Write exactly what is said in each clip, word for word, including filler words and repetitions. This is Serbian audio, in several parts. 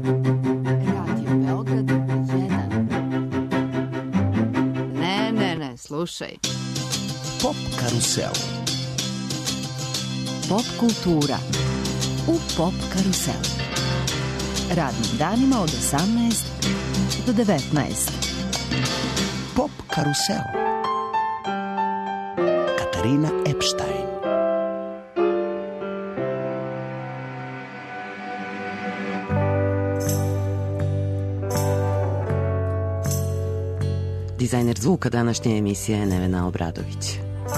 Radio Beograd jedan. Ne, ne, ne, slušaj. Pop karusel. Pop kultura u Pop karuselu. Radnim danima od osamnaest do devetnaest. Pop karusel. Katarina Epstein. Dizajner zvuka današnje emisije je Nevena Obradović.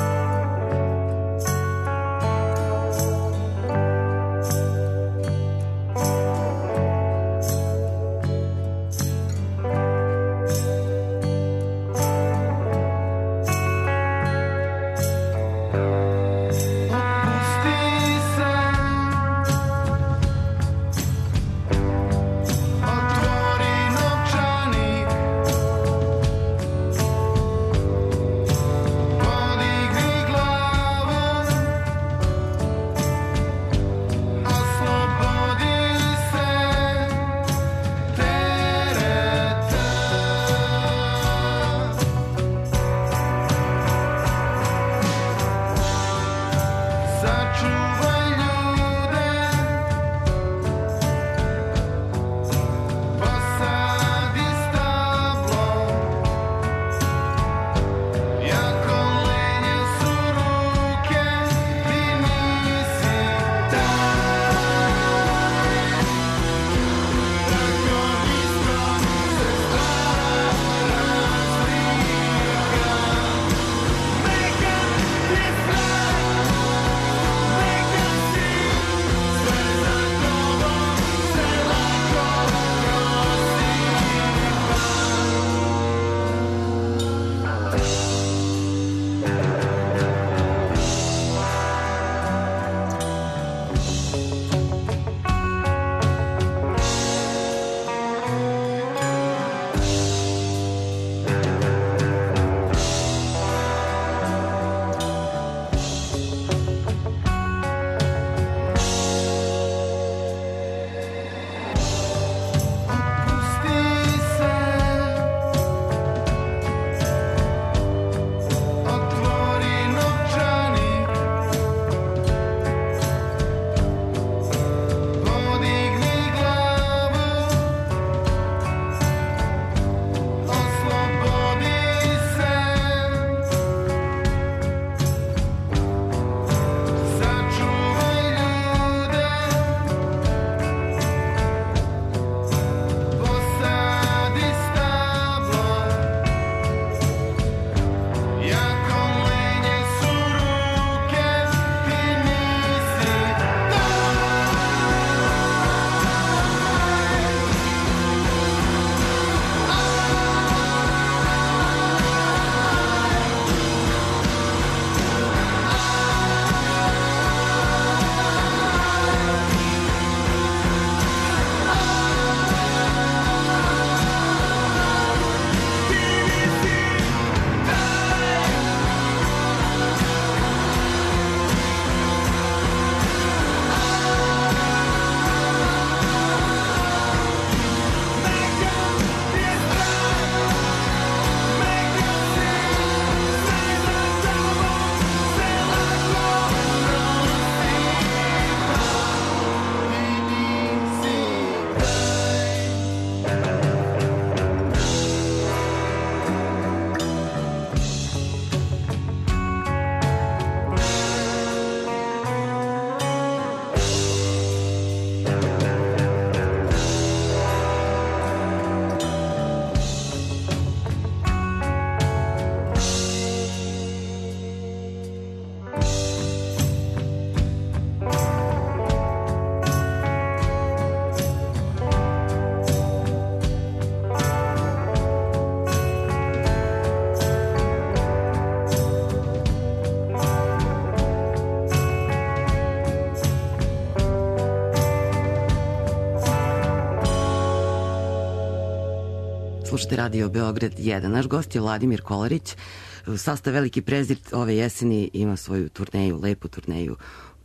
Slušate Radio Beograd jedan. Naš gost je Vladimir Kolarić. Sastav Veliki prezir ove jeseni ima svoju turneju, lepu turneju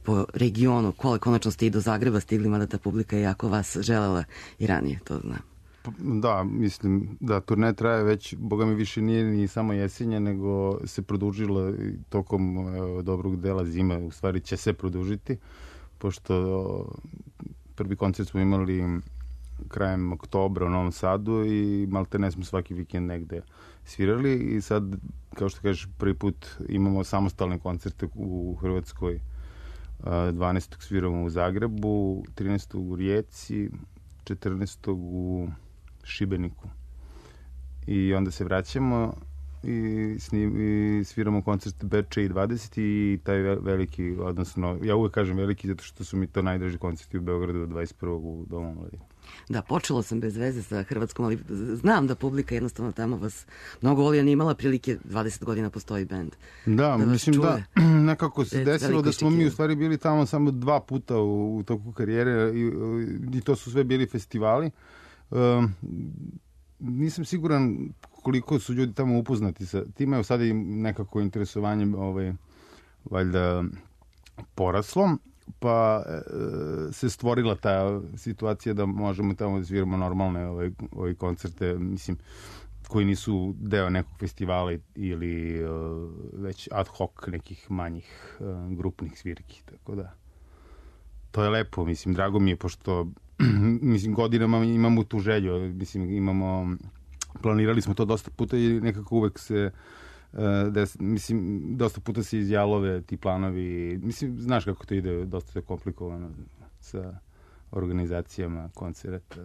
po regionu, kole konačno ste i do Zagreba stigli, mada ta publika je jako vas želela i ranije, to znam. Da, mislim da turne traje već, boga mi više nije ni samo jesenje, nego se produžila tokom e, dobrog dela zime, u stvari će se produžiti, pošto prvi koncert smo imali krajem oktobra u Novom Sadu i malte ne smo svaki vikend negde svirali i sad, kao što kažeš, prvi put imamo samostalne koncerte u Hrvatskoj. dvanaestog sviramo u Zagrebu, trinaestog u Rijeci, četrnaestog u Šibeniku. I onda se vraćamo i, snim, i sviramo koncert Beča i dvadeset i taj veliki, odnosno, ja uvek kažem veliki zato što su mi to najdraži koncerti u Beogradu od dvadeset prvog u Domu omladine. Da, počela sam bez veze sa Hrvatskom, ali znam da publika jednostavno tamo vas mnogo voli, a nije imala prilike, dvadeset godina postoji bend. Da, da mislim čuje. da nekako se desilo da smo mi u stvari bili tamo samo dva puta u, u toku karijere i, i to su sve bili festivali. Um, nisam siguran koliko su ljudi tamo upoznati sa time, evo sad je nekako interesovanje ovaj, valjda poraslo, pa e, se stvorila ta situacija da možemo tamo da sviramo normalne ovaj, ovaj koncerte, mislim, koji nisu deo nekog festivala ili uh, već ad hoc nekih manjih uh, grupnih svirki, tako da to je lepo, mislim, drago mi je, pošto mislim, godinama imamo tu želju, mislim, imamo, planirali smo to dosta puta i nekako uvek se uh, des, mislim, dosta puta se izjalove ti planovi, mislim, znaš kako to ide, dosta je komplikovano sa organizacijama koncerta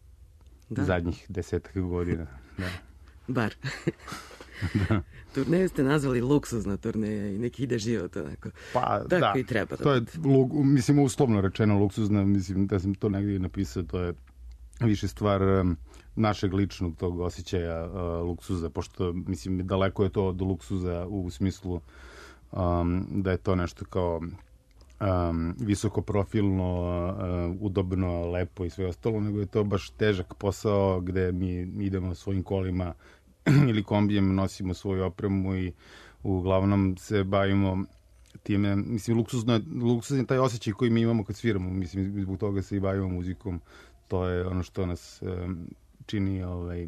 da. Zadnjih desetak godina, da. Bar. Da. Turneju ste nazvali luksuzna turneja i neki ide život onako. Pa tako da, i treba. To je, mislim, uslovno rečeno luksuzna, mislim da sam to negdje napisao, to je više stvar um, našeg ličnog tog osjećaja uh, luksuza, pošto, mislim, daleko je to od luksuza u smislu um, da je to nešto kao um, visokoprofilno, uh, udobno, lepo i sve ostalo, nego je to baš težak posao gde mi idemo svojim kolima ili kombijem, nosimo svoju opremu i uglavnom se bavimo time, mislim, luksuzno, luksuzno je taj osjećaj koji mi imamo kad sviramo, mislim, zbog toga se i bavimo muzikom, to je ono što nas um, čini ovaj,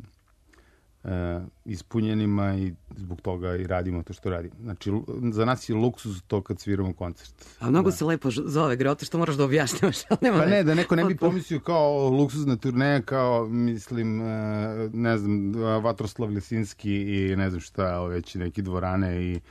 uh, ispunjenima i zbog toga i radimo to što radimo. Znači, za nas je luksuz to kad sviramo koncert. A mnogo da. se lepo zove, Groto, što moraš da objašnjavaš. Nema pa ne, da neko ne bi pomislio kao luksuzna turneja, kao, mislim, ne znam, Vatroslav Lesinski i ne znam šta, već neki dvorane i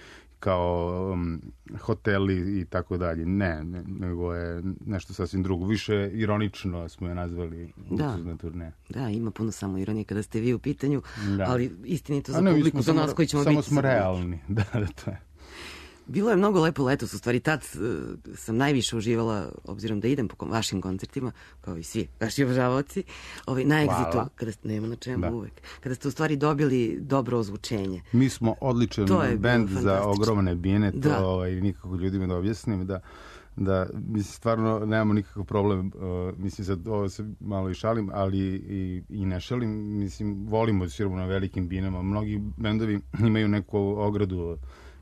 kao um, hoteli i tako dalje. Ne, ne, nego je nešto sasvim drugo. Više ironično smo je nazvali luksuzna turneja. Da, ima puno samo ironije kada ste vi u pitanju, da. Ali istinito za ne, publiku, za nas koji ćemo samo biti. Samo smo realni, da, da, to je. Bilo je mnogo lepo letos, u stvari tad uh, sam najviše uživala, obzirom da idem po vašim koncertima, kao i svi vaši obožavaoci, ovaj, na Exitu, kada ste, nema na čemu da. Uvek, kada ste u stvari dobili dobro ozvučenje. Mi smo odličan bend za ogromne bine, to da. Ovaj, nikako ljudima da objasnim, da, da mislim, stvarno nemamo nikakav problem, uh, mislim sad ovo se malo i šalim, ali i, i ne šalim, mislim, volimo da sviramo na velikim binama, mnogi bendovi imaju neku ogradu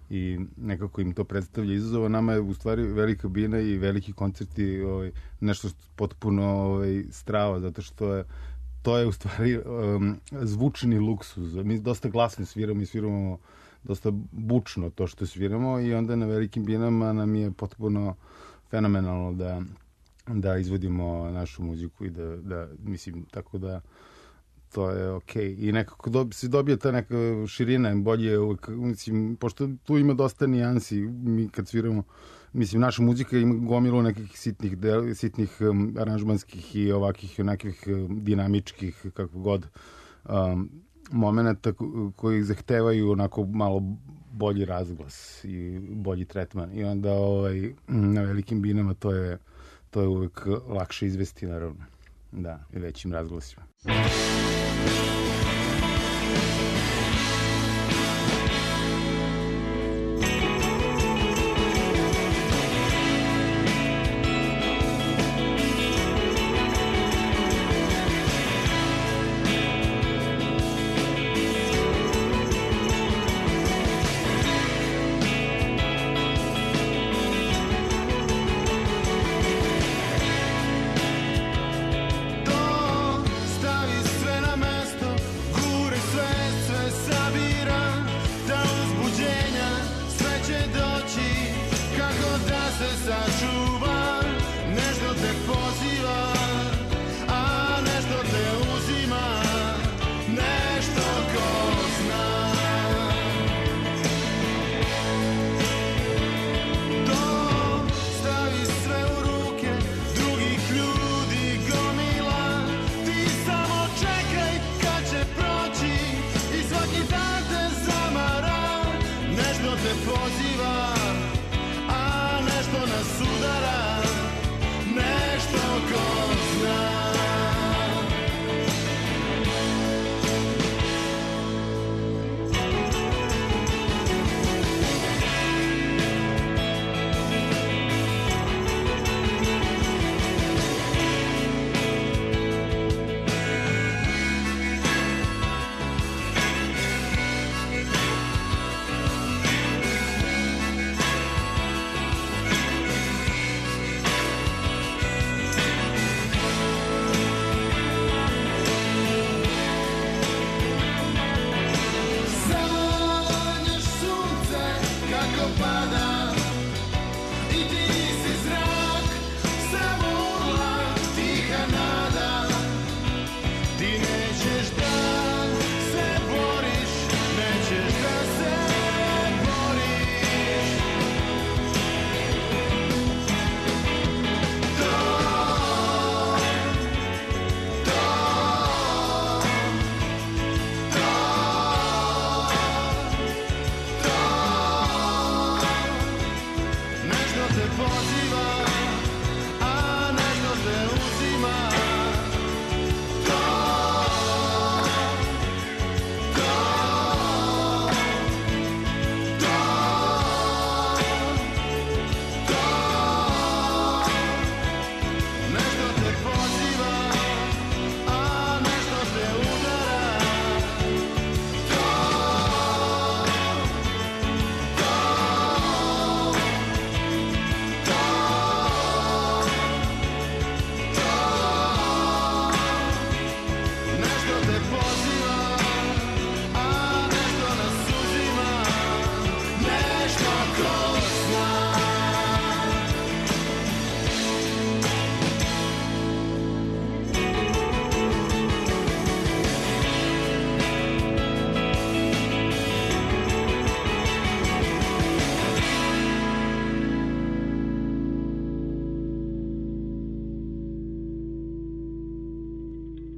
i nekako im to predstavlja izazova. Nama je u stvari velika bina i veliki koncerti ovaj, nešto potpuno ovaj, strava, zato što je to je u stvari um, zvučni luksuz. Mi dosta glasno sviramo i sviramo dosta bučno to što sviramo i onda na velikim binama nam je potpuno fenomenalno da, da izvodimo našu muziku i da, da mislim, tako da to je okej. Okay. I nekako dobi, se dobije ta neka širina, bolje, mislim, pošto tu ima dosta nijansi, mi kad sviramo, mislim, naša muzika ima gomilu nekih sitnih, del, sitnih um, aranžmanskih i ovakih, onakvih um, dinamičkih, kako god, um, momenta koji zahtevaju onako malo bolji razglas i bolji tretman. I onda ovaj, na velikim binama to je, to je uvek lakše izvesti, naravno. Da, i većim razglasima.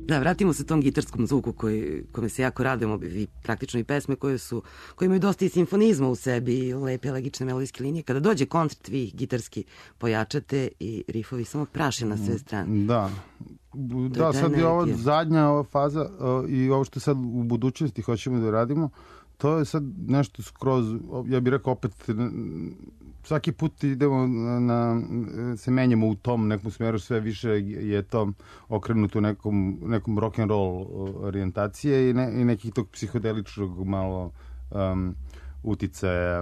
Da, vratimo se tom gitarskom zvuku koji, kome se jako radujemo, i praktično i pesme koje su, koje imaju dosta i simfonizma u sebi i lepe, elegične melodijske linije. Kada dođe koncert, vi gitarski pojačate i rifovi samo praše na sve strane. Da, da, sad je ova zadnja ova faza uh, i ovo što sad u budućnosti hoćemo da radimo, to je sad nešto skroz, ja bih rekao opet, svaki put idemo na, na, se menjamo u tom nekom smeru, sve više je to okrenuto nekom, nekom rock'n'roll orijentacije i, ne, i nekih tog psihodeličnog malo um, uticaja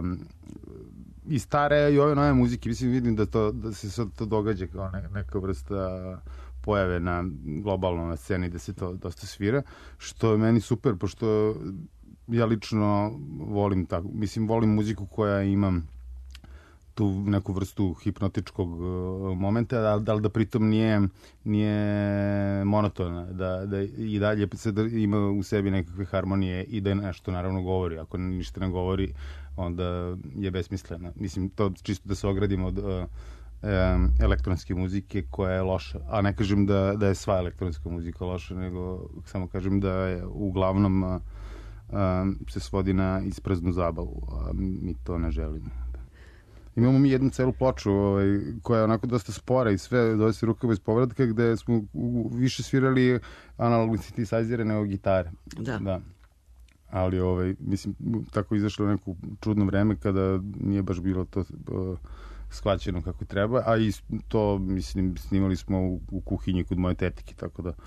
i stare i ove nove muzike. Mislim, vidim da, to, da se sad to događa kao ne, neka vrsta pojave na globalnoj na sceni, da se to dosta svira, što je meni super, pošto ja lično volim tako, mislim, volim muziku koja ima tu neku vrstu hipnotičkog uh, momenta, da, da li da pritom nije, nije monotona, da, da i dalje se da ima u sebi nekakve harmonije i da je nešto naravno govori. Ako ništa ne govori, onda je besmislena. Mislim, to čisto da se ogradimo od uh, um, elektronske muzike koja je loša. A ne kažem da, da je sva elektronska muzika loša, nego samo kažem da je uglavnom uh, um, se svodi na ispraznu zabavu, a mi to ne želimo. Imamo mi jednu celu ploču ovaj, koja je onako dosta spora i sve, zove se Ruka bez povratka, gde smo u, više svirali analogni synthesizere nego gitare. Da. Da. Ali, ovaj, mislim, tako izašlo u neko čudno vreme kada nije baš bilo to uh, shvaćeno kako treba, a i to, mislim, snimali smo u, u kuhinji kod moje tetike, tako da...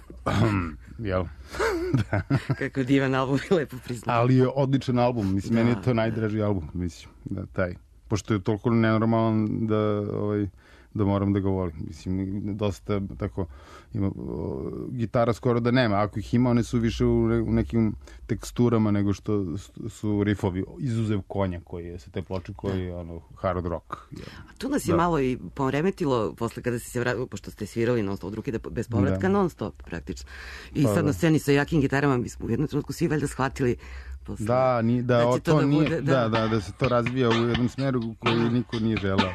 Jel? Da. Kako divan album, lepo priznam. Ali je odličan album, mislim, da, meni je to najdraži da. album, mislim, da, taj. Pošto je toliko nenormalan da, ovaj, da moram da ga volim. Mislim, dosta tako, ima, o, gitara skoro da nema. Ako ih ima, one su više u, u nekim teksturama nego što su rifovi. Izuzev konja koji je sa te ploče, koji je ono, hard rock. Je. A tu nas je da. malo i poremetilo, posle kada si se vratili, pošto ste svirali non stop od Ruke bez povratka, da. non stop praktično. I pa, sad na sceni sa jakim gitarama, mi smo u jednom trenutku svi valjda shvatili posle, da, ni, da, da, o, to, to da, nije, bude, da. Da, da, da se to razvija u jednom smeru koji niko nije želeo.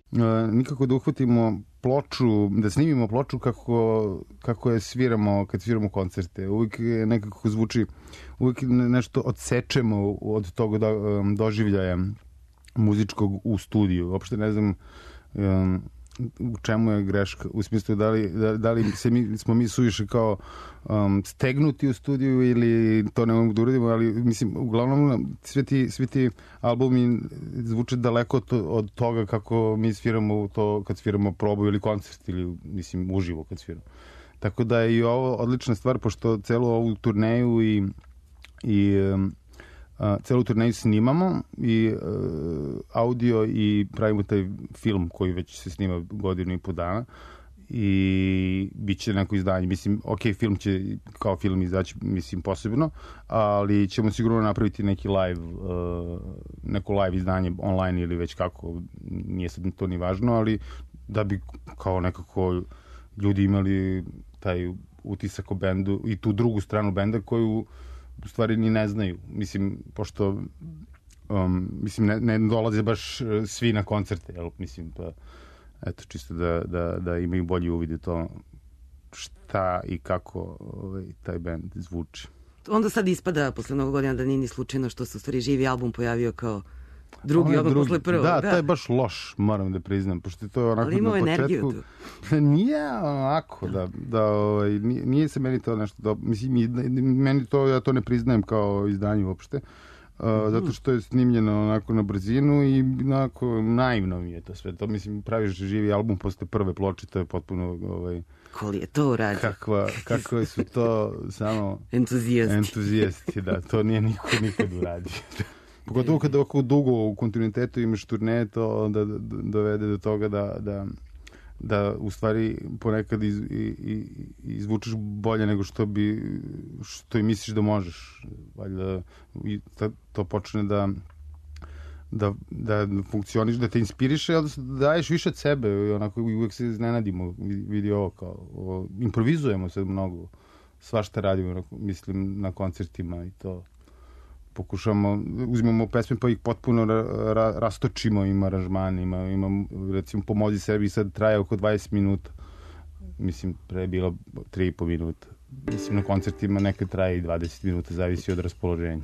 nikako da uhvatimo ploču, da snimimo ploču kako, kako je sviramo kad sviramo koncerte. Uvijek nekako zvuči, uvijek nešto odsečemo od tog do, doživljaja muzičkog u studiju. Uopšte ne znam um, u čemu je greška, u smislu da li, da, da li se mi, smo mi suviše kao um, stegnuti u studiju ili to ne mogu da uradimo, ali mislim, uglavnom svi ti, svi ti albumi zvuče daleko od, od toga kako mi sviramo to kad sviramo probu ili koncert ili mislim uživo kad sviramo. Tako da je i ovo odlična stvar, pošto celu ovu turneju i, i um, Uh, celu turneju snimamo i uh, audio i pravimo taj film koji već se snima godinu i po dana i bit će neko izdanje. Mislim, ok, film će kao film izaći, mislim, posebno, ali ćemo sigurno napraviti neki live, uh, neko live izdanje online ili već kako, nije sad to ni važno, ali da bi kao nekako ljudi imali taj utisak o bendu i tu drugu stranu benda koju u stvari ni ne znaju. Mislim, pošto um, mislim, ne, ne dolaze baš svi na koncerte, jel? Mislim, pa eto, čisto da, da, da imaju bolji uvid u to šta i kako ovaj, taj bend zvuči. Onda sad ispada posle mnogo godina da nije ni slučajno što se u stvari živi album pojavio kao drugi odmah posle prvog. Da, da, to je baš loš, moram da priznam, pošto to je onako ali imao na početku. Energiju tu. Nije onako, da, da ovaj, nije, nije se meni to nešto, da, mislim, meni to, ja to ne priznajem kao izdanje uopšte, uh, mm. zato što je snimljeno onako na brzinu i onako naivno mi je to sve. To, mislim, praviš živi album posle prve ploče, to je potpuno ovaj, Koli je to uradio? Kakva, kakve su to samo entuzijasti. Entuzijasti, da, to nije niko nikad uradio. Pogotovo kada ovako dugo u kontinuitetu imaš turneje, to onda dovede do toga da, da, da u stvari ponekad iz, i, izvučeš bolje nego što bi što i misliš da možeš. Valjda i to počne da da, da funkcioniš, da te inspiriše, da daješ više od sebe i onako uvek se iznenadimo, vidi ovo kao, ovo, improvizujemo se mnogo, svašta radimo, mislim, na koncertima i to pokušamo, uzmemo pesme pa ih potpuno ra, ra, rastočimo, ima aranžmane, ima, ima, recimo, Pomozi sebi sad traje oko dvadeset minuta, mislim, pre je bilo tri i po minuta, mislim, na koncertima nekad traje i dvadeset minuta, zavisi od raspoloženja.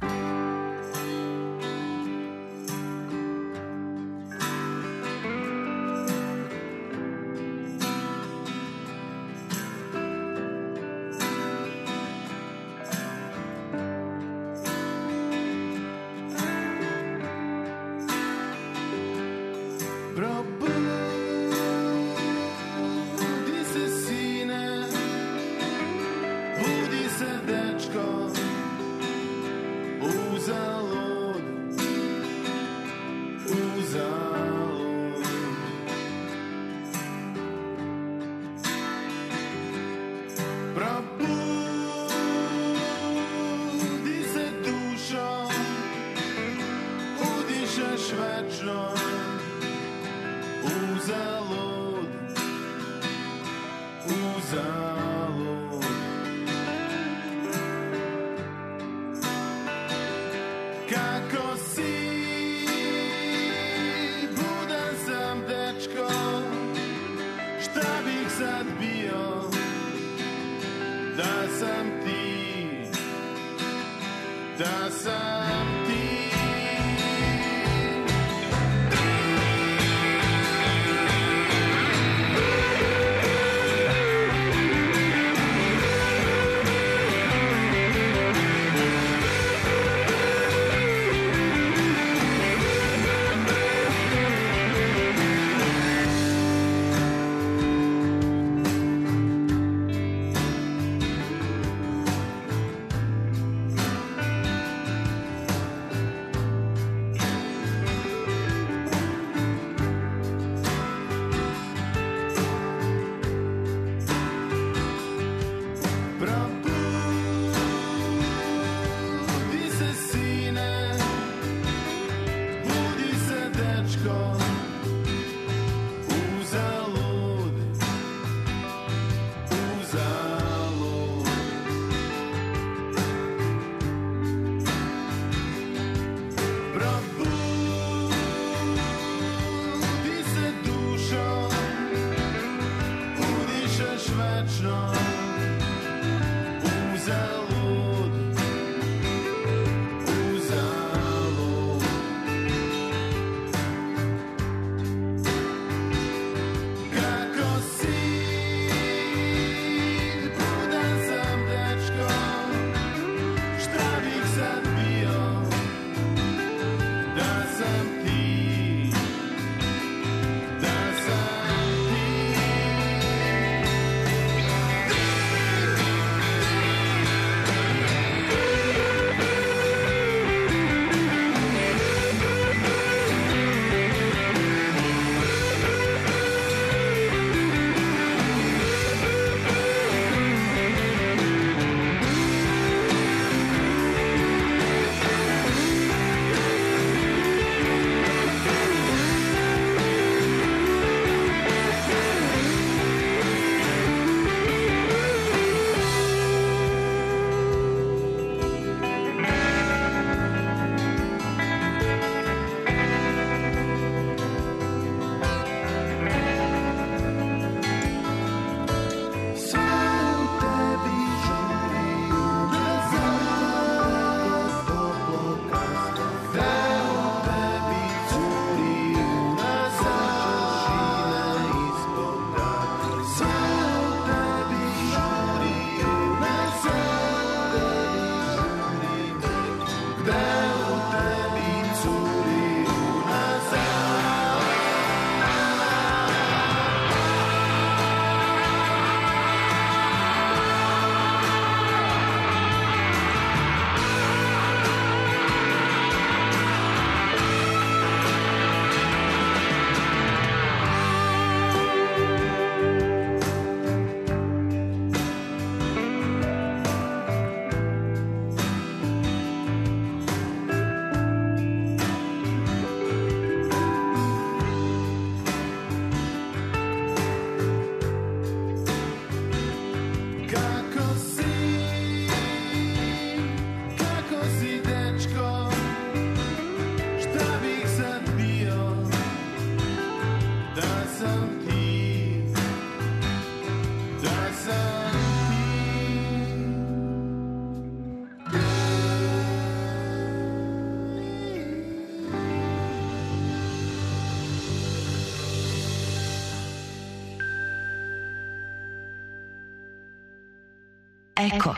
Eko.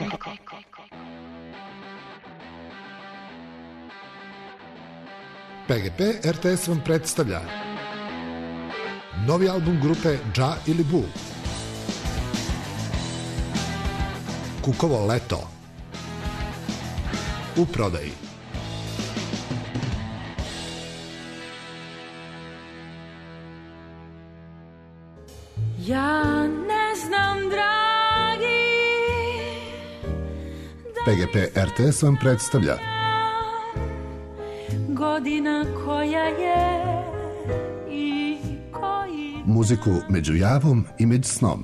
P G P R T S vam predstavlja novi album grupe Dža ili Bu. Kukovo leto. U prodaji. Ja ne znam, dragi, P G P R T S vam predstavlja godina koja je i koji... muziku među javom i među snom.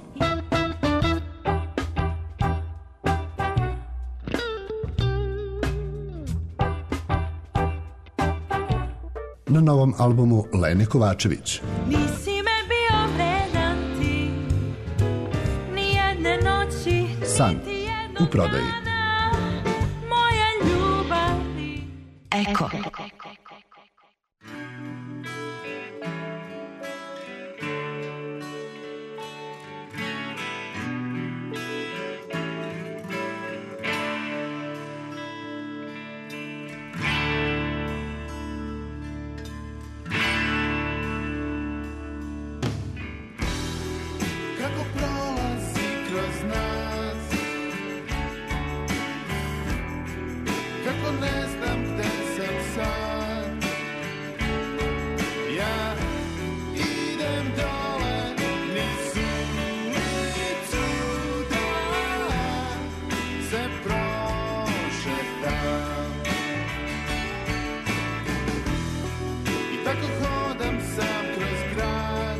Na novom albumu Lene Kovačević. Nisi me bio vredan ti, nijedne noći, San. U prodaji. moja ljubavi. Eko. Kako prolazi kroz nas, kako ne znam gde sam sad. Ja idem dole niz ulicu da se prošetam. I tako hodam sam kroz grad,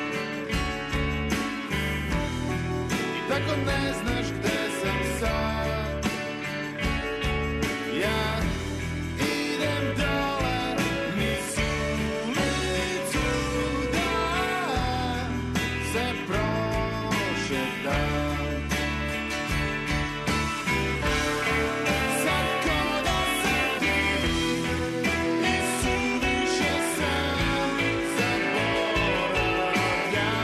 tako ne znaš gde sam sad. Ja idem dole niz ulicu da se prošetam. Sad ko da sam ti i suviše sam zaboravljam.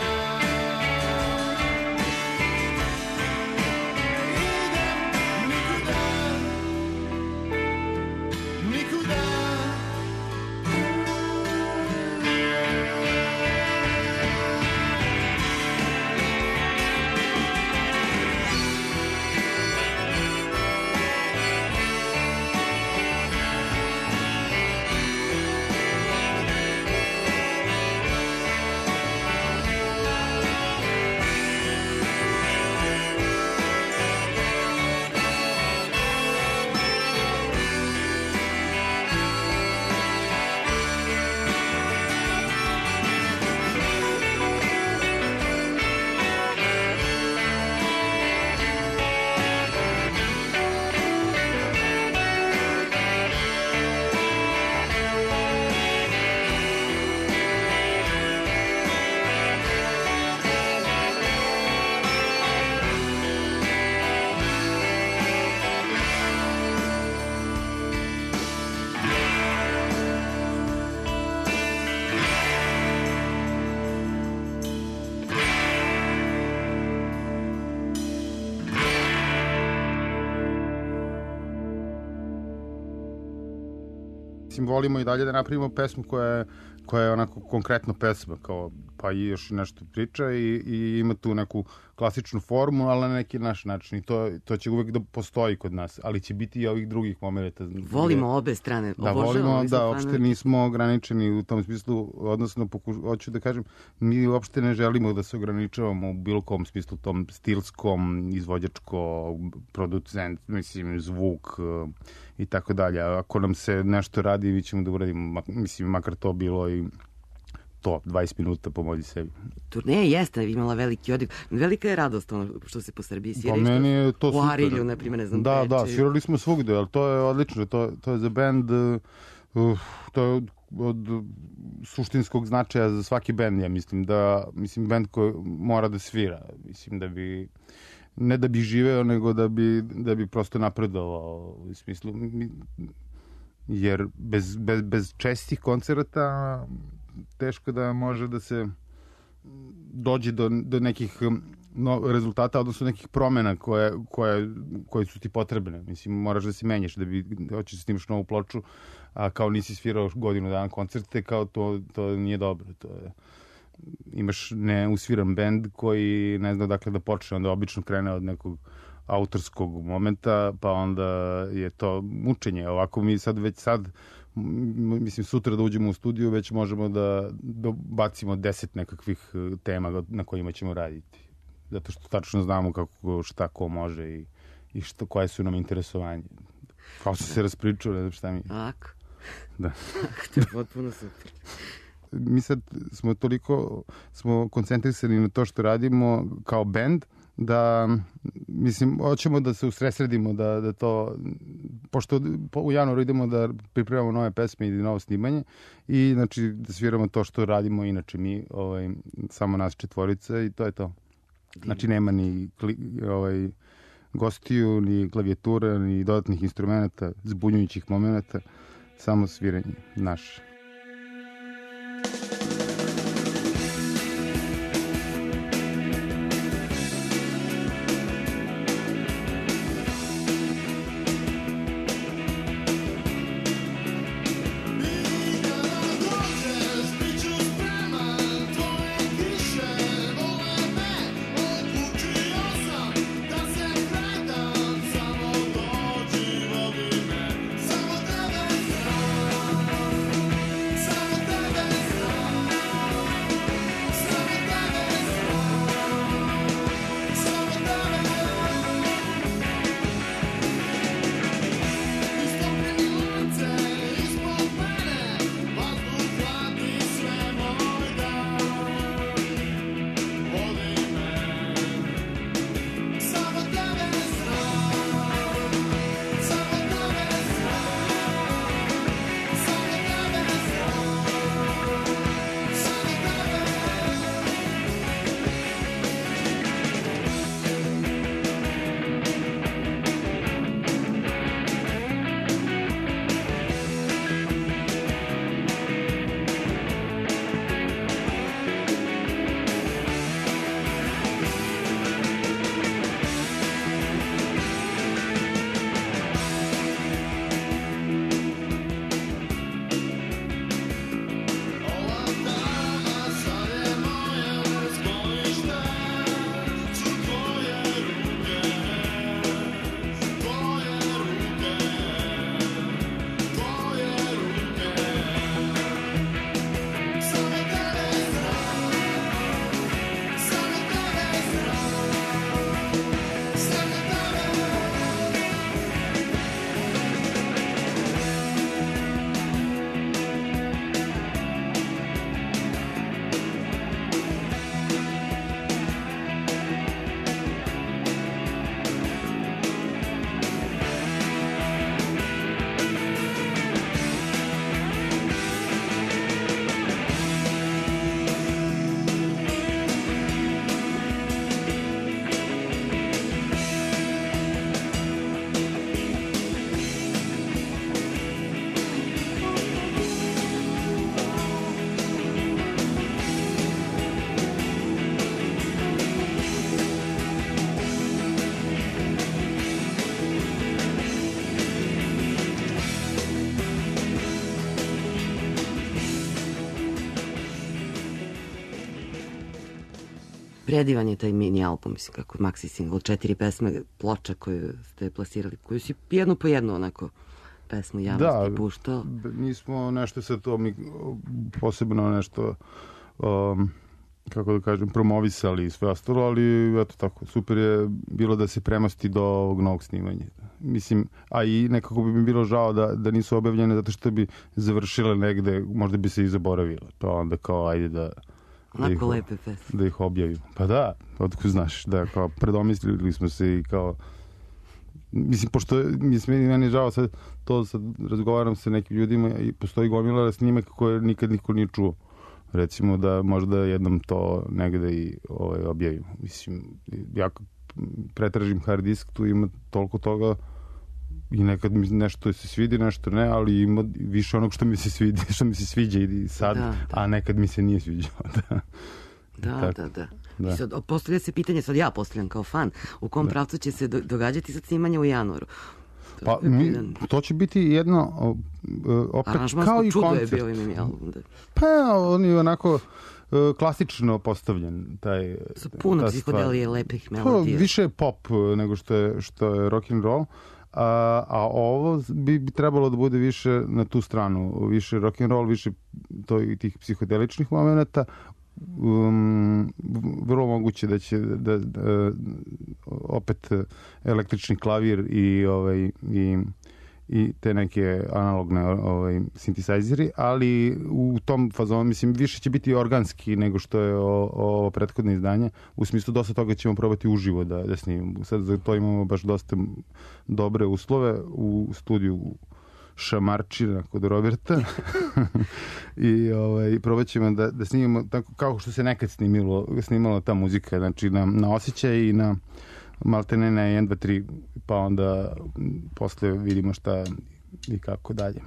Nikuda. Volimo i dalje da napravimo pesmu koja je, koja je onako konkretno pesma, kao, pa i još nešto priča i, i ima tu neku klasičnu formu, ali na neki naš način. I to, to će uvek da postoji kod nas, ali će biti i ovih drugih momenta. Volimo obe strane, da, obožavamo. volimo, da, uopšte nismo ograničeni u tom smislu, odnosno, pokuš, hoću da kažem, mi uopšte ne želimo da se ograničavamo u bilo kom smislu, tom stilskom, izvođačko, producent, mislim, zvuk i tako dalje. Ako nam se nešto radi, mi ćemo da uradimo, mislim, makar to bilo i to, dvadeset minuta pomoći sebi. Turneja jeste imala veliki odjek. Velika je radost ono što se po Srbiji svira. Pa meni je to super. U Arilju, na primjer, ne znam. Da, da, svirali smo svugde, ali to je odlično. To, to je za bend, uh, to je od, od suštinskog značaja za svaki bend, ja mislim. Da, mislim, bend koji mora da svira. Mislim da bi, ne da bi živeo, nego da bi, da bi prosto napredovao u smislu. Jer bez, bez, bez čestih koncerata teško da može da se dođe do, do nekih no, rezultata, odnosno nekih promena koje, koje, koje su ti potrebne. Mislim, moraš da se menjaš da bi hoćeš da snimaš novu ploču, a kao nisi svirao godinu dana koncerte, kao to, to nije dobro. To je, imaš neusviran bend koji ne zna dakle da počne, onda obično krene od nekog autorskog momenta, pa onda je to mučenje. Ovako mi sad već sad, mislim, sutra da uđemo u studiju, već možemo da, da bacimo deset nekakvih tema na kojima ćemo raditi. Zato što tačno znamo kako, šta ko može i, i što, koje su nam interesovanje. Kao su se raspričali, ne znam šta mi... Ako. Da. To je potpuno super. Mi sad smo toliko smo koncentrisani na to što radimo kao bend, da, mislim, hoćemo da se usresredimo, da, da to, pošto u januaru idemo da pripremamo nove pesme i novo snimanje i, znači, da sviramo to što radimo inače mi, ovaj, samo nas četvorica i to je to. Znači, nema ni ovaj, gostiju, ni klavijatura, ni dodatnih instrumenta, zbunjujućih momenta, samo sviranje naše. Predivan je taj mini album, mislim, kako maxi single, četiri pesme, ploča koju ste plasirali, koju si jednu po jednu onako pesmu javnosti puštao. Da, nismo nešto sa to mi posebno nešto um, kako da kažem, promovisali i sve ostalo, ali eto tako, super je bilo da se premasti do ovog novog snimanja. Mislim, a i nekako bi mi bilo žao da, da nisu objavljene zato što bi završile negde, možda bi se i zaboravile, pa onda kao ajde da onako da ih, lepe pesme. Da ih objavimo. Pa da, otko znaš, da kao predomislili smo se i kao mislim, pošto mislim, meni je žao sad to sad razgovaram sa nekim ljudima i postoji gomila snimaka koje nikad niko nije čuo. Recimo da možda jednom to negde i ovaj, objavimo. Mislim, ja pretražim hard disk, tu ima toliko toga i nekad mi nešto se svidi, nešto ne, ali ima više onog što mi se svidi, što mi se sviđa i sad, da, da. A nekad mi se nije sviđao. Da. Da, tako. da, da. Da. I sad, postavlja se pitanje, sad ja postavljam kao fan, u kom da. pravcu će se do, događati sad snimanje u januaru? To pa, mi, to će biti jedno, opet, kao i koncert. Je bio im jel? Da. Pa, on je onako klasično postavljen taj su puno psihodelije lepih melodija. Pa, više je pop nego što je, što je rock and roll. A, a ovo bi, bi trebalo da bude više na tu stranu, više rock and roll, više to i tih psihodeličnih momenata. Um, vrlo moguće da će da, da, opet električni klavir i ovaj i i te neke analogne ovaj sintesajzeri, ali u tom fazonu mislim više će biti organski nego što je ovo prethodno izdanje. U smislu dosta toga ćemo probati uživo da da snimimo. Sad za to imamo baš dosta dobre uslove u studiju Šamarčina kod Roberta. I ovaj probaćemo da da snimimo tako kao što se nekad snimilo, snimala ta muzika, znači na na osjećaj i na maltene na jedan, dva, tri, pa onda posle vidimo šta i kako dalje.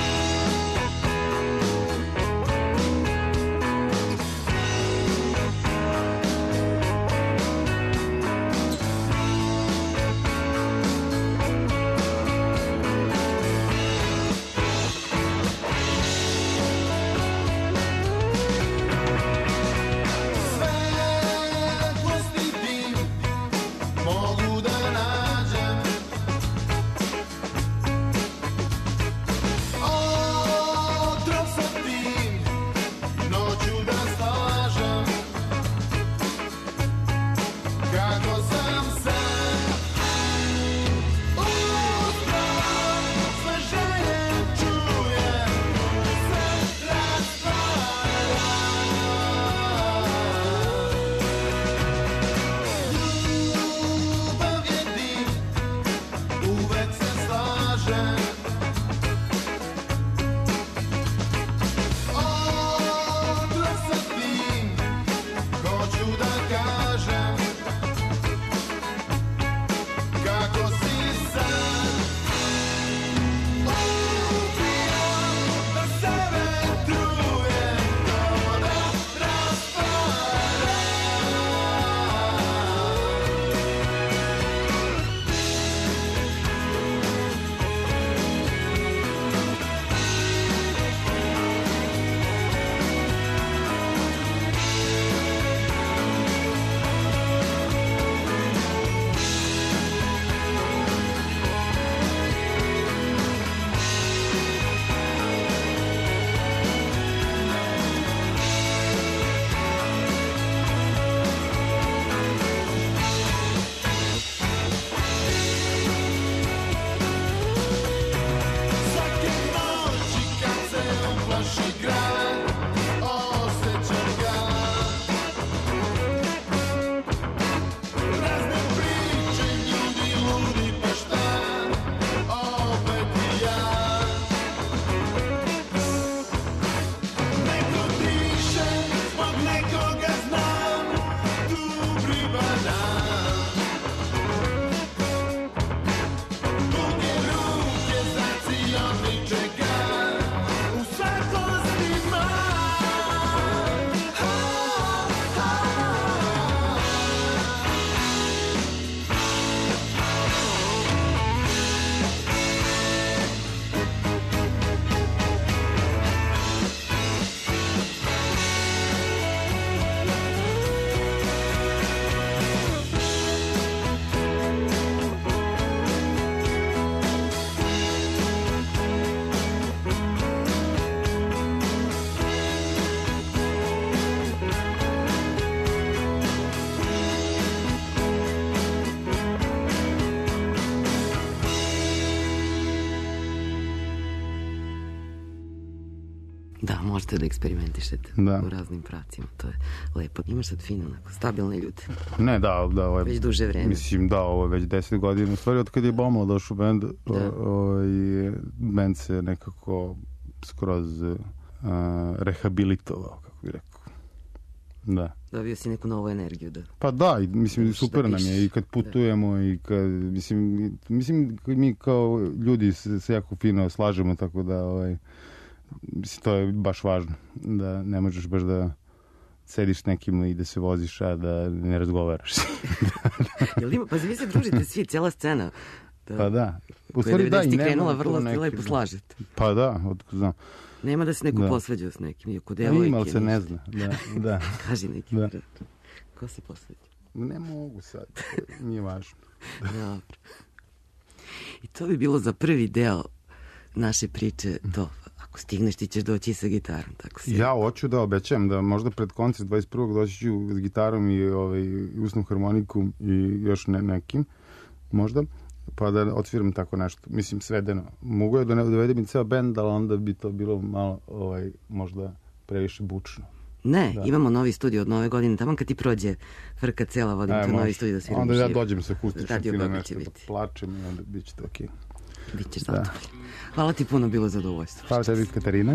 Da, možete da eksperimentišete da. u raznim pravcima, to je lepo. Imaš sad fino, onako, stabilne ljude. Ne, da, da. Ovo je, već duže vreme. Mislim, da, ovo je već deset godina. U stvari, od kada je Bomla došao u band, da. o, o, i band se nekako skroz uh, rehabilitovao, kako bih rekao. Da. Dobio si neku novu energiju, da. Pa da, i, mislim, super nam je i kad putujemo da. i kad, mislim, mislim, mi kao ljudi se, se jako fino slažemo, tako da, ovaj, mislim, to je baš važno, da ne možeš baš da sediš s nekim i da se voziš, a da ne razgovaraš. Jel ima, pa vi se družite svi, cijela scena. Da, pa da. U stvari da, i nema krenula, vrlo ste lepo slažete. Pa da, otko znam. Nema da se neko da. posveđao s nekim, iako devojke. Ima, ali se ne zna. Da, da. Kaži neki da. Ko se posveđao? Ne mogu sad, nije važno. Dobro. I to bi bilo za prvi deo naše priče, to, ako stigneš ti ćeš doći sa gitarom. Tako si. Ja hoću da obećam da možda pred koncert dvadeset prvog doći ću s gitarom i ovaj, usnom harmonikom i još ne, nekim, možda, pa da otviram tako nešto. Mislim, svedeno. Mogu je da ne dovedem i ceo bend, ali onda bi to bilo malo, ovaj, možda previše bučno. Ne, da. Imamo novi studio od nove godine, tamo kad ti prođe frka cela, vodim to novi studio da sviram. Onda ja dođem sa akustičnom fino nešto, da plačem i onda bit će to okej. Okay. Bićeš zadovoljan. Hvala ti puno, bilo zadovoljstvo. Hvala tebi, Katarina.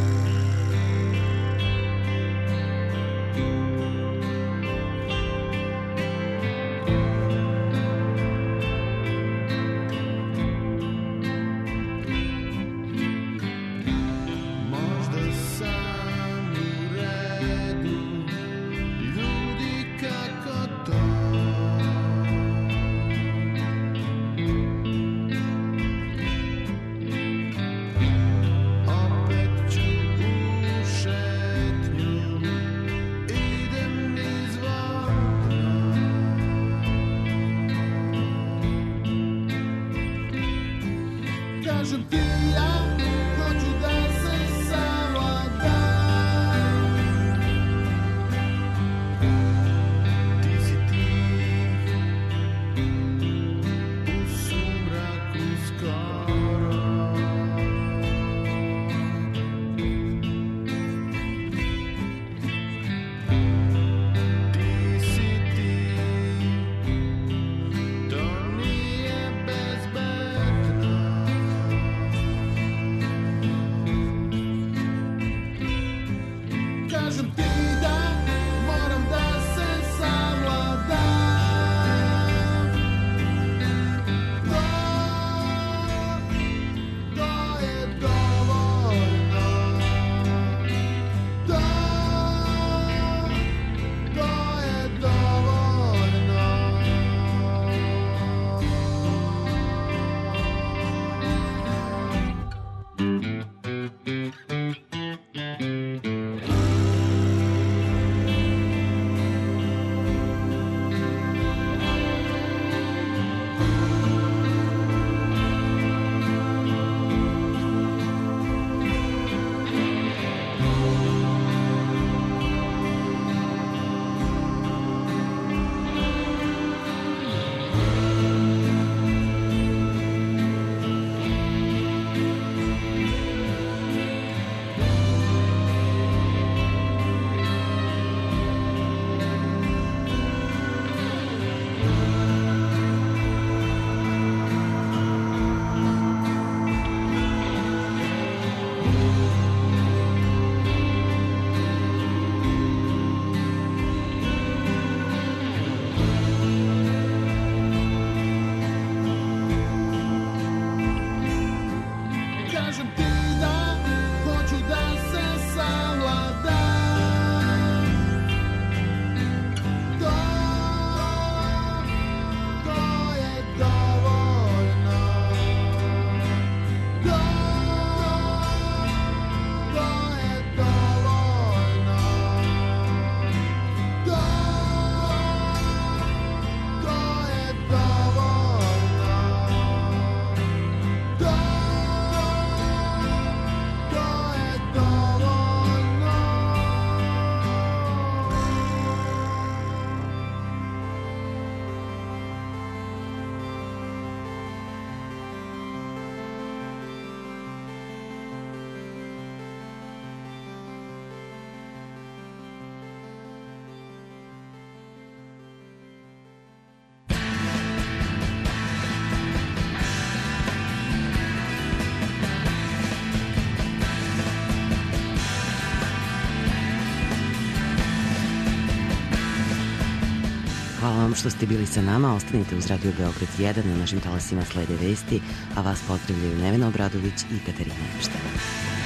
Hvala vam što ste bili sa nama. Ostanite uz Radio Beograd jedan, na našim talasima slede vesti, a vas pozdravljaju Nevena Obradović i Katarina Epštajn.